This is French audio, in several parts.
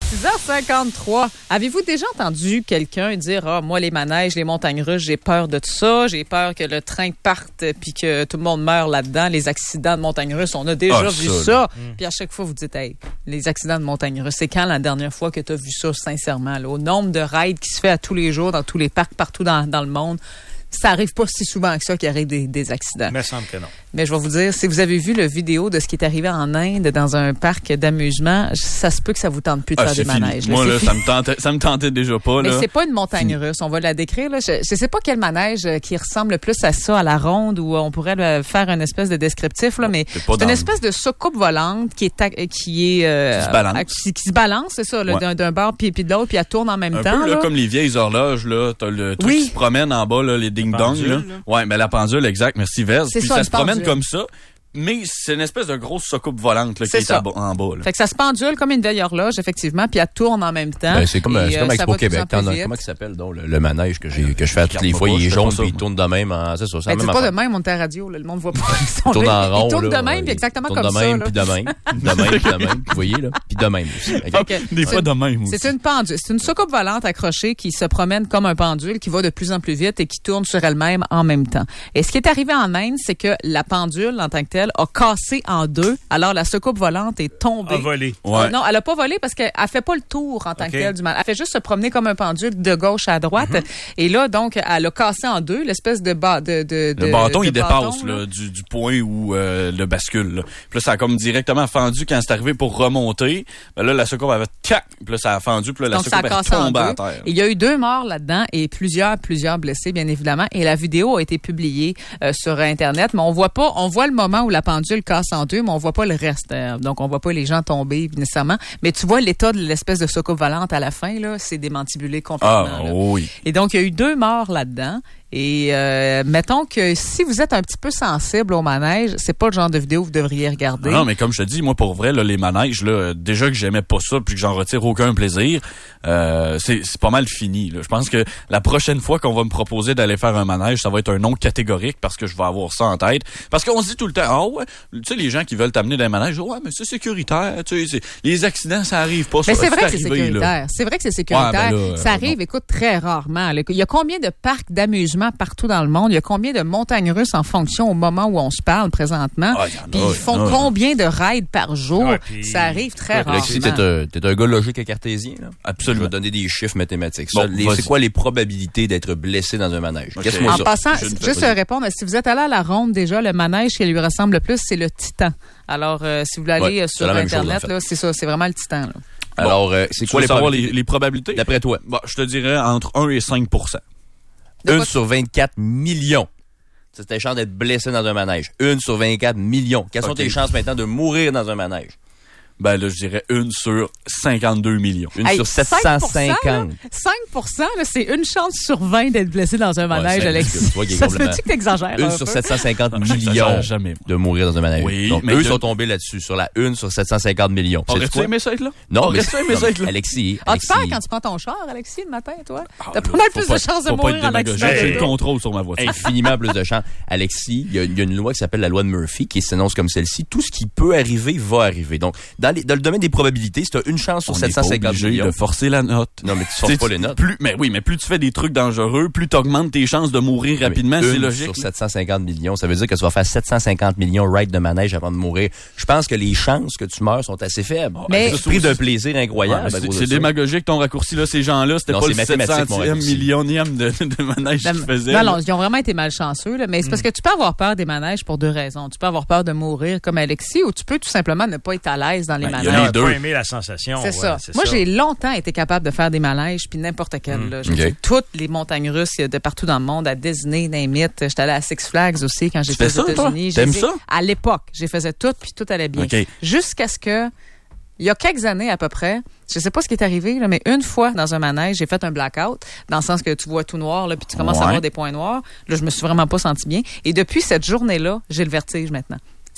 6h53. Avez-vous déjà entendu quelqu'un dire « Ah, moi, les manèges, les montagnes russes, j'ai peur de tout ça. J'ai peur que le train parte puis que tout le monde meurt là-dedans. Les accidents de montagnes russes, on a déjà vu ça. » Puis à chaque fois, vous dites « Hey, les accidents de montagnes russes, c'est quand la dernière fois que tu as vu ça, sincèrement? Là, au nombre de rides qui se fait à tous les jours dans tous les parcs partout dans le monde. Ça arrive pas si souvent que ça qu'il arrive des accidents. Mais il semble que non. Mais je vais vous dire, si vous avez vu le vidéo de ce qui est arrivé en Inde dans un parc d'amusement, ça se peut que ça vous tente plus de faire des manèges. Moi, là, ça me tentait déjà pas. Mais là. c'est pas une montagne russe, on va la décrire. Là. Je sais pas quel manège qui ressemble le plus à ça, à la ronde, où on pourrait faire une espèce de descriptif, là, mais c'est une espèce de soucoupe volante qui se balance, c'est ça, là, d'un bord puis de l'autre, puis elle tourne en même temps. Un peu là, comme les vieilles horloges, là, t'as le truc qui se promène en bas, là, les ding-dong. Là. Ouais, mais la pendule, exact, merci Vez. Puis ça se promène comme ça. Mais c'est une espèce de grosse soucoupe volante là, qui est en bas. Là. Fait que ça se pendule comme une vieille horloge, effectivement, puis elle tourne en même temps. Ben, c'est comme Expo Québec. Comment il s'appelle donc le manège que je fais toutes les fois? Il est jaune puis il tourne de même. C'est ça. C'est pas de même, on est à la radio. Là, le monde voit pas. Il tourne en rond. Il tourne de même, puis exactement comme ça. Puis de même, puis de même, puis de même. Vous voyez, là? Puis de même aussi. Des fois de même aussi. C'est une pendule. C'est une soucoupe volante accrochée qui se promène comme un pendule, qui va de plus en plus vite et qui tourne sur elle-même en même temps. Et ce qui est arrivé en Inde, c'est que la pendule, en tant que telle, a cassé en deux. Alors, la soucoupe volante est tombée. A volé. Ouais. Non, elle a pas volé parce qu'elle fait pas le tour en tant que telle du mal. Elle fait juste se promener comme un pendule de gauche à droite. Et là, donc, elle a cassé en deux l'espèce de le bâton, il dépasse là, du point où le bascule. Là. Puis là, ça a comme directement fendu quand c'est arrivé pour remonter. Ben là, la soucoupe avait puis là, ça a fendu. Puis là, la soucoupe est tombée à terre. Il y a eu 2 morts là-dedans et plusieurs blessés, bien évidemment. Et la vidéo a été publiée sur Internet. Mais on voit le moment où la pendule casse en deux, mais on voit pas le reste. Donc, on voit pas les gens tomber nécessairement. Mais tu vois l'état de l'espèce de soucoupe volante à la fin, là, c'est démantibulé complètement. Ah, oui. Et donc, il y a eu 2 morts là-dedans. Et mettons que si vous êtes un petit peu sensible au manège, c'est pas le genre de vidéo que vous devriez regarder. Non, mais comme je te dis, moi, pour vrai, là, les manèges, là, déjà que j'aimais pas ça puis que j'en retire aucun plaisir, c'est pas mal fini. Là. Je pense que la prochaine fois qu'on va me proposer d'aller faire un manège, ça va être un non catégorique parce que je vais avoir ça en tête. Parce qu'on se dit tout le temps, ah ouais, tu sais, les gens qui veulent t'amener dans les manèges, ouais, mais c'est sécuritaire, tu sais, les accidents, ça arrive pas. Mais c'est vrai que c'est sécuritaire. C'est vrai que c'est sécuritaire. Ouais, ben là, ça arrive, écoute, très rarement. Là. Il y a combien de parcs d'amusement partout dans le monde? Il y a combien de montagnes russes en fonction au moment où on se parle présentement? Puis ils font combien de rides par jour? Ça arrive très rarement. Alexis, t'es un gars logique et cartésien, là? Absolument. Je vais donner des chiffres mathématiques. Bon, c'est quoi les probabilités d'être blessé dans un manège? Okay. En passant, juste répondre, si vous êtes allé à la ronde déjà, le manège qui lui ressemble le plus, c'est le Titan. Alors, si vous voulez aller sur Internet, là, c'est ça, c'est vraiment le Titan. Là. Alors, c'est quoi les probabilités? D'après toi? Bon, je te dirais entre 1 et 5 1 sur 24 millions. C'est tes chances d'être blessé dans un manège. 1 sur 24 millions. Quelles sont tes chances maintenant de mourir dans un manège? Ben là, je dirais 1 sur 52 millions. 1 sur 750. 5%, là, c'est une chance sur 20 d'être blessé dans un manège, Alexis. Ça se peut-tu que t'exagères? 1 sur 750 millions de mourir dans un manège. Oui, donc, eux sont tombés là-dessus, sur la 1 sur 750 millions. Aurais-tu aimé ça être là? Non, mais Alexis. Tu peur quand tu prends ton char, Alexis, le matin, toi? T'as pas mal plus de chances de mourir en accident. J'ai le contrôle sur ma voiture. Infiniment plus de chances. Alexis, il y a une loi qui s'appelle la loi de Murphy qui s'énonce comme celle-ci. Tout ce qui peut arriver va arriver. Donc, dans le domaine des probabilités, si tu as une chance sur 750 millions. De forcer la note. Non, mais tu forces pas les notes. Mais plus tu fais des trucs dangereux, plus tu augmentes tes chances de mourir rapidement, c'est logique. Sur 750 millions, ça veut dire que tu vas faire 750 millions rides de manège avant de mourir. Je pense que les chances que tu meurs sont assez faibles. Mais tu pris d'un plaisir incroyable. C'est démagogique ton raccourci là, ces gens-là, c'était pas le 700e millionième de manège qu'ils faisaient. Non, ils ont vraiment été malchanceux, là, mais c'est parce que tu peux avoir peur des manèges pour 2 raisons. Tu peux avoir peur de mourir comme Alexis ou tu peux tout simplement ne pas être à l'aise dans les manèges. Pas aimer la sensation. C'est ça. Moi, j'ai longtemps été capable de faire des manèges, puis n'importe quel. J'ai fait toutes les montagnes russes de partout dans le monde, à Disney, Name-It. J'étais allée à Six Flags aussi quand j'étais aux États-Unis. T'aimes ça? À l'époque, j'ai faisais tout, puis tout allait bien. Okay. Jusqu'à ce que, il y a quelques années à peu près, je sais pas ce qui est arrivé, là, mais une fois dans un manège, j'ai fait un blackout, dans le sens que tu vois tout noir, là, puis tu commences à avoir des points noirs. Là, je me suis vraiment pas senti bien. Et depuis cette journée-là, j'ai le vertige maintenant.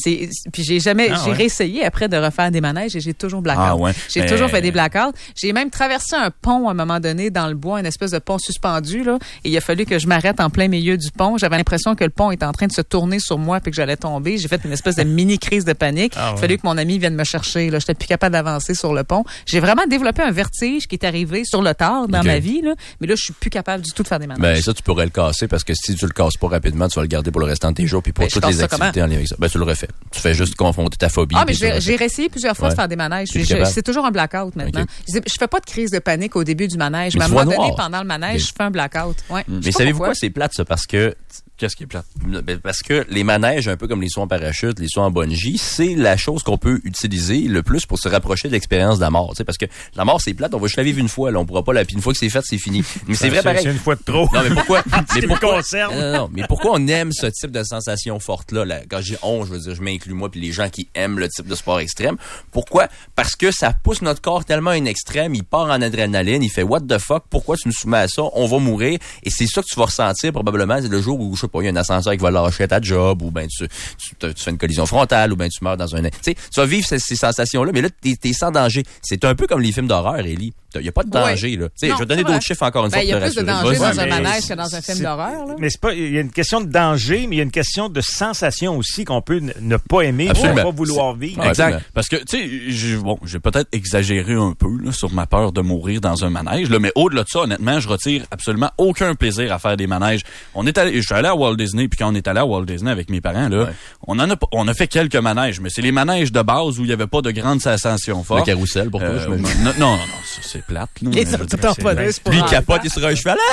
Puis j'ai réessayé après de refaire des manèges et j'ai toujours blackout. Ah ouais. J'ai toujours fait des blackouts. J'ai même traversé un pont à un moment donné dans le bois, une espèce de pont suspendu, là. Et il a fallu que je m'arrête en plein milieu du pont. J'avais l'impression que le pont était en train de se tourner sur moi puis que j'allais tomber. J'ai fait une espèce de mini crise de panique. Il a fallu que mon ami vienne me chercher, là. J'étais plus capable d'avancer sur le pont. J'ai vraiment développé un vertige qui est arrivé sur le tard dans ma vie, là. Mais là, je suis plus capable du tout de faire des manèges. Ben, ça, tu pourrais le casser parce que si tu le casses pas rapidement, tu vas le garder pour le restant de tes jours puis pour toutes les activités en lien avec ça. Ben, tu le refais. Tu fais juste confronter ta phobie. Ah, mais j'ai réessayé plusieurs fois de faire des manèges. C'est toujours un blackout maintenant. Okay. Je fais pas de crise de panique au début du manège. Mais à un moment donné, pendant le manège, je fais un blackout. Ouais. Mais savez-vous quoi? C'est plate, ça, parce que... Qu'est-ce qui est plate? Parce que les manèges, un peu comme les sauts en parachute, les sauts en bungee, c'est la chose qu'on peut utiliser le plus pour se rapprocher de l'expérience de la mort. Tu sais, parce que la mort, c'est plate, on va juste la vivre une fois, là, on pourra pas puis une fois que c'est fait, c'est fini. Mais c'est vrai pareil. C'est une fois de trop. Non, mais pourquoi? mais pourquoi on aime ce type de sensation forte-là? Quand j'ai on, je veux dire, je m'inclus moi puis les gens qui aiment le type de sport extrême. Pourquoi? Parce que ça pousse notre corps tellement à un extrême, il part en adrénaline, il fait what the fuck, pourquoi tu nous soumets à ça? On va mourir. Et c'est ça que tu vas ressentir probablement, c'est le jour où, je sais pas, il y a un ascenseur qui va lâcher ta job, ou ben tu fais une collision frontale, ou ben tu meurs dans un... Tu sais, tu vas vivre ces sensations-là, mais là, t'es sans danger. C'est un peu comme les films d'horreur, Élie. Il n'y a pas de danger, là. Tu sais, je vais te donner d'autres chiffres encore une fois. Il y a plus de danger dans un manège que dans un film d'horreur, là. Mais c'est pas, il y a une question de danger, mais il y a une question de sensation aussi qu'on peut ne pas aimer, absolument, ou pas vouloir vivre. Exact. Parce que, tu sais, j'ai peut-être exagéré un peu, là, sur ma peur de mourir dans un manège, là, mais au-delà de ça, honnêtement, je retire absolument aucun plaisir à faire des manèges. Je suis allé à Walt Disney, puis quand on est allé à Walt Disney avec mes parents, là, on a fait quelques manèges, mais c'est les manèges de base où il n'y avait pas de grande sensation forte. Le carrousel, pour toi, non, c'est plate, là. Lui, il capote, il sera un cheval.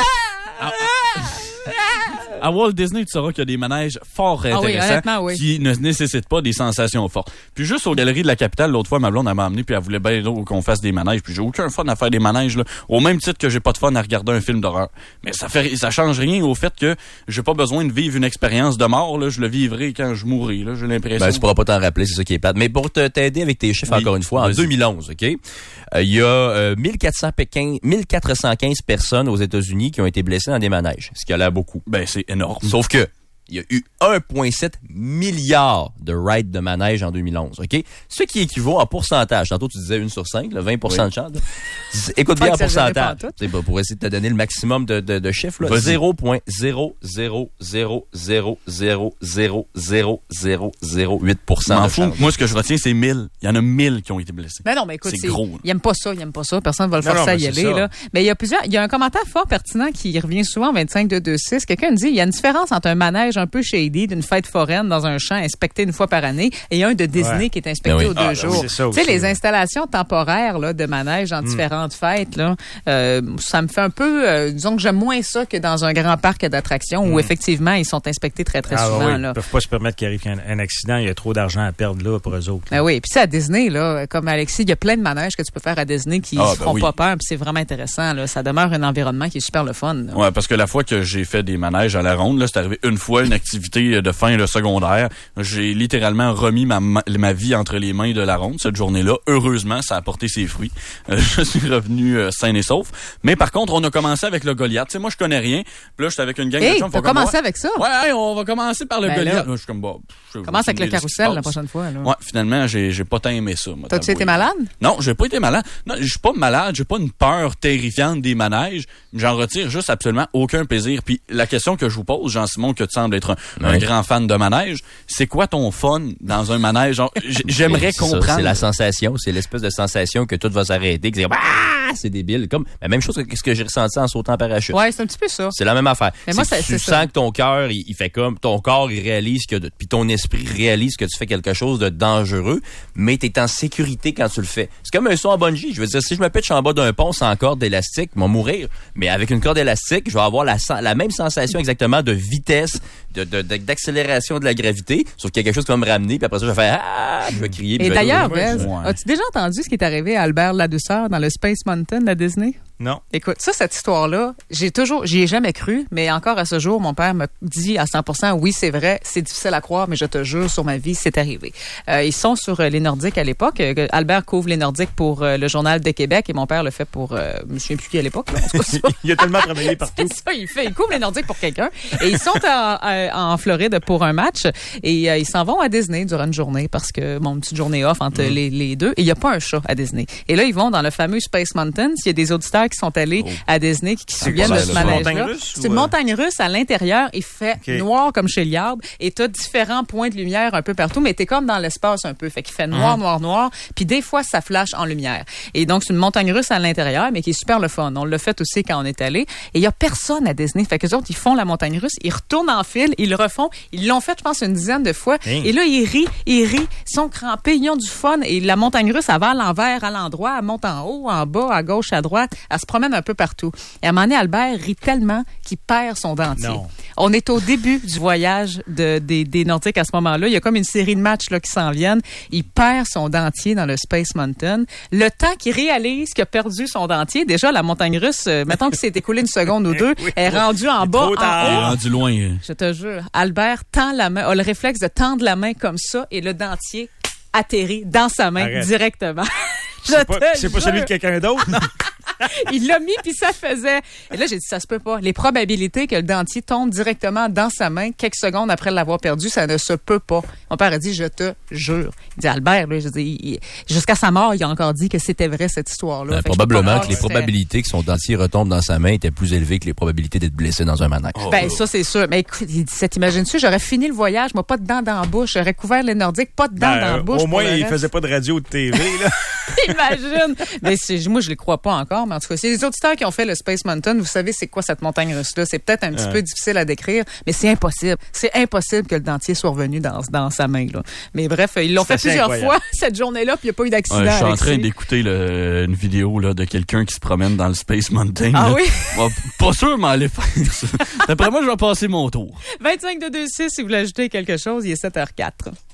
À Walt Disney, tu sauras qu'il y a des manèges fort intéressants qui ne nécessitent pas des sensations fortes. Puis juste aux Galeries de la Capitale, l'autre fois, ma blonde, elle m'a amené puis elle voulait bien qu'on fasse des manèges. Puis j'ai aucun fun à faire des manèges, là, au même titre que j'ai pas de fun à regarder un film d'horreur. Mais ça change rien au fait que j'ai pas besoin de vivre une expérience de mort, là. Je le vivrai quand je mourrai, là. J'ai l'impression. Ben, tu pourras pas t'en rappeler, c'est ça qui est plate. Mais pour t'aider avec tes chiffres, encore une fois, en 2011, OK? Il y a 1415 personnes aux États-Unis qui ont été blessées dans des manèges. Ce qui a l'air beaucoup. Ben, c'est énorme. Sauf que il y a eu 1,7 milliard de rides de manège en 2011, OK? Ce qui équivaut en pourcentage. Tantôt, tu disais 1 sur 5, là, 20% de chance. Écoute bien en pourcentage. C'est pour essayer de te donner le maximum de chiffres, là. 0,000000008%. M'en fous. Moi, ce que je retiens, c'est 1000. Il y en a 1000 qui ont été blessés. Mais non, mais écoute, c'est gros. Il aime pas ça. Personne va le forcer à y aller, là. Mais il y a un commentaire fort pertinent qui revient souvent en 25-226. Quelqu'un dit, il y a une différence entre un manège un peu shady d'une fête foraine dans un champ inspecté une fois par année et un de Disney qui est inspecté aux 2 jours. Tu sais, les installations temporaires là, de manège dans différentes fêtes, là, ça me fait un peu... disons que j'aime moins ça que dans un grand parc d'attractions où effectivement, ils sont inspectés très souvent. Oui. Là. Ils peuvent pas se permettre qu'il arrive un accident. Il y a trop d'argent à perdre là pour eux autres. Ben oui. Puis à Disney, là, comme Alexis, il y a plein de manèges que tu peux faire à Disney qui ne feront pas peur. Puis c'est vraiment intéressant. Là. Ça demeure un environnement qui est super le fun. Là. Ouais, parce que la fois que j'ai fait des manèges à la ronde, là, c'est arrivé une fois, une activité de fin de secondaire. J'ai littéralement remis ma vie entre les mains de la ronde cette journée-là. Heureusement, ça a porté ses fruits. Je suis revenu sain et sauf. Mais par contre, on a commencé avec le Goliath. Tu sais, moi, je connais rien. Puis là, j'étais avec une gang de gens. T'as commencé avec ça? Ouais, on va commencer par le Goliath. Là, je suis comme, commence avec le carrousel la prochaine fois. Là. Ouais, finalement, j'ai pas tant aimé ça. T'as-tu été malade? Non, j'ai pas été malade. Non, je suis pas malade. J'ai pas une peur terrifiante des manèges. J'en retire juste absolument aucun plaisir. Puis la question que je vous pose, Jean-Simon, que tu sembles être un grand fan de manège, c'est quoi ton fun dans un manège? Genre, j'aimerais comprendre. C'est la sensation, c'est l'espèce de sensation que tout va s'arrêter, que c'est débile. Comme la même chose que ce que j'ai ressenti en sautant en parachute. Ouais, c'est un petit peu ça. C'est la même affaire. Mais moi, tu sens que ton cœur, il fait comme ton corps, il réalise puis ton esprit réalise que tu fais quelque chose de dangereux, mais t'es en sécurité quand tu le fais. C'est comme un saut en bungee. Je veux dire, si je me pitche en bas d'un pont sans corde élastique, je vais mourir. Mais avec une corde élastique, je vais avoir la même sensation exactement de vitesse, d'accélération de la gravité, sauf qu'il y a quelque chose qui va me ramener, puis après ça, je vais faire je vais crier. Et d'ailleurs, as-tu déjà entendu ce qui est arrivé à Albert Ladouceur dans le Space Mountain de Disney? Non. Écoute, cette histoire-là, j'y ai jamais cru, mais encore à ce jour, mon père me dit à 100%, oui, c'est vrai, c'est difficile à croire, mais je te jure, sur ma vie, c'est arrivé. Ils sont sur les Nordiques à l'époque. Albert couvre les Nordiques pour le Journal de Québec et mon père le fait pour, je me souviens plus qui à l'époque. Il a tellement travaillé partout. C'est ça, il couvre les Nordiques pour quelqu'un. Et ils sont en Floride pour un match et ils s'en vont à Disney durant une journée parce que, une petite journée off entre les deux. Et il n'y a pas un chat à Disney. Et là, ils vont dans le fameux Space Mountain. Il y a des auditeurs qui sont allés à Disney qui se souviennent de ce manège-là. C'est une montagne russe à l'intérieur. Il fait noir comme chez Liard et t'as différents points de lumière un peu partout, mais t'es comme dans l'espace un peu. Fait qu'il fait noir. Puis des fois, ça flash en lumière. Et donc, c'est une montagne russe à l'intérieur, mais qui est super le fun. On l'a fait aussi quand on est allé. Et il y a personne à Disney. Fait que les autres, ils font la montagne russe, ils retournent en file, ils le refont. Ils l'ont fait, je pense, une dizaine de fois. Et là, ils rient, ils sont crampés, ils ont du fun. Et la montagne russe, elle va à l'envers, à l'endroit, elle monte en haut, en bas, à gauche, à droite. Elle se promène un peu partout. Et à un moment donné, Albert rit tellement qu'il perd son dentier. Non. On est au début du voyage des Nordiques à ce moment-là. Il y a comme une série de matchs là, qui s'en viennent. Il perd son dentier dans le Space Mountain. Le temps qu'il réalise qu'il a perdu son dentier, déjà, la montagne russe, mettons qu'il s'est écoulé une seconde ou deux, est rendue en bas, en haut. Il est rendu loin. Je te jure. Albert tend la main, a le réflexe de tendre la main comme ça et le dentier atterrit dans sa main directement. C'est pas celui de quelqu'un d'autre? Il l'a mis puis ça faisait. Et là, j'ai dit, ça se peut pas. Les probabilités que le dentier tombe directement dans sa main quelques secondes après l'avoir perdu, ça ne se peut pas. Mon père a dit, je te jure. Il dit, Albert, là, je dis, jusqu'à sa mort, il a encore dit que c'était vrai, cette histoire-là. Probablement que les probabilités que son dentier retombe dans sa main étaient plus élevées que les probabilités d'être blessé dans un manège. Ça, c'est sûr. Mais écoute, il dit, t'imagines-tu, j'aurais fini le voyage, moi, pas de dents dans la bouche. J'aurais couvert les Nordiques, pas de dents dans la bouche. Au moins, il faisait pas de radio ou de TV, là. Imagine! Mais moi, je les crois pas encore, mais en tout cas, c'est les auditeurs qui ont fait le Space Mountain. Vous savez, c'est quoi cette montagne russe-là? C'est peut-être un petit peu difficile à décrire, mais c'est impossible. C'est impossible que le dentier soit revenu dans sa main, là. Mais bref, ils l'ont fait plusieurs fois cette journée-là, puis il n'y a pas eu d'accident. Je suis en train d'écouter une vidéo là, de quelqu'un qui se promène dans le Space Mountain. Ah oui? Pas sûr, mais aller faire ça. D'après moi, je vais passer mon tour. 25 de 2-6, si vous voulez ajouter quelque chose, il est 7h04.